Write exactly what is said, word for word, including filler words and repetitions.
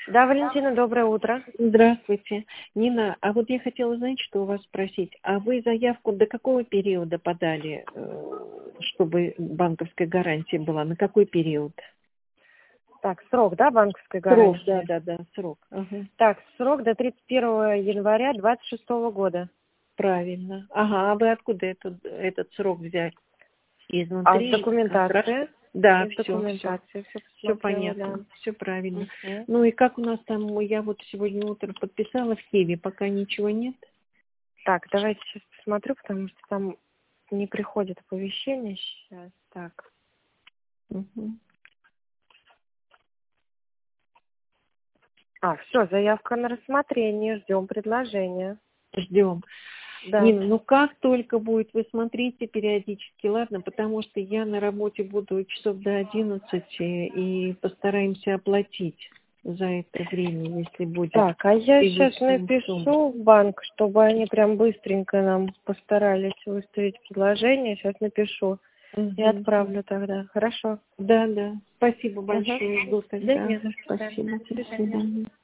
Да, Валентина, доброе утро. Здравствуйте. Нина, а вот я хотела, знаете, что у вас спросить. А вы заявку до какого периода подали, э, чтобы банковская гарантия была? На какой период? Так, срок, да, банковской Срок, гарантии? да, да, да, срок. Ага. Так, срок до тридцать первого января двадцать шестого года. Правильно. Ага, а вы откуда этот, этот срок взяли? А с Изнутри? документацией? Да, Из все, все. документации все Все посмотрела, да. понятно, все правильно. Мгм. Ну и как у нас там, я вот сегодня утром подписала в Киеве, пока ничего нет. Так, давайте сейчас посмотрю, потому что там не приходит оповещение сейчас. Так. Угу. А, все, заявка на рассмотрение, ждем предложения. Ждем. Да. Нина, ну как только будет, вы смотрите периодически, ладно, потому что я на работе буду часов до одиннадцати и постараемся оплатить за это время, если будет. Так, а я сейчас превышение суммы. напишу в банк, чтобы они прям быстренько нам постарались выставить предложение. Сейчас напишу и Угу. отправлю тогда. Хорошо? Да, да. Спасибо Угу. большое. Жду Да тогда. не за что. Спасибо. До До свидания. свидания.